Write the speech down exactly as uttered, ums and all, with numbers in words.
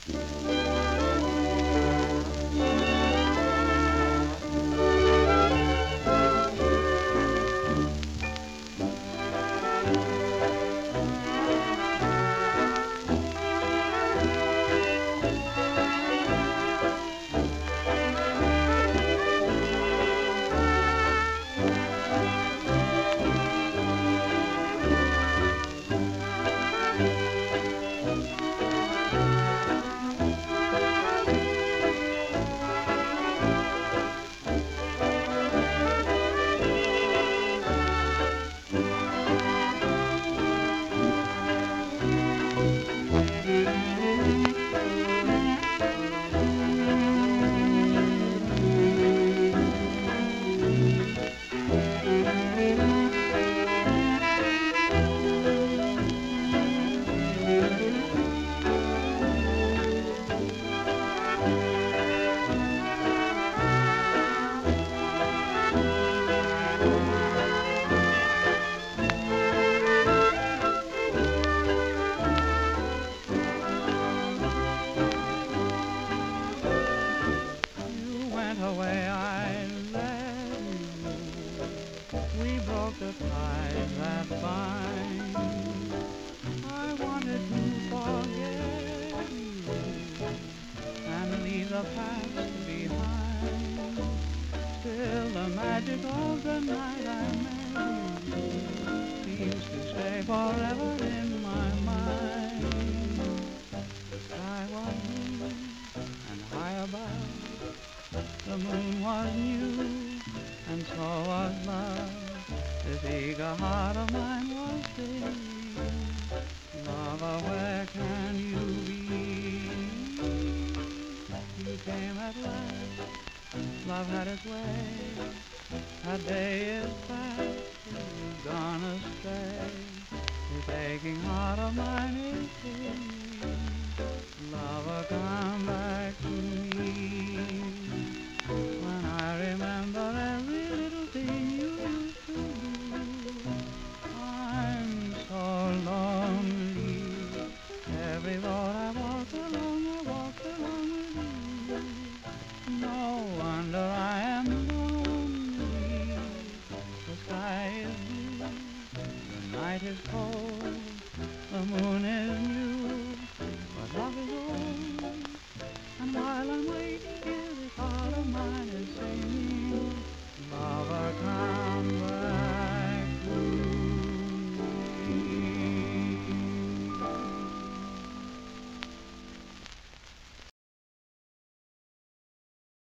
You went away, I let you. We broke the ties that bind. I wanted to forget you and leave the past behind. Still the magic of the night I met you seems to stay forever in my mind. The sky was blue and high above. The moon was new, and so was love. This eager heart of mine was free. Lover, where can you be? You came at last, love had its way. That day is past, you've gone astray. This aching heart of mine is free. Lover, come back to me. When I remember every little thing you used to do, I'm so lonely. Every road I walk along, I walk along with you. No wonder I am lonely. The sky is blue, the night is cold, the moon is new, but love is old. And while I'm waiting here, this heart of mine is singing.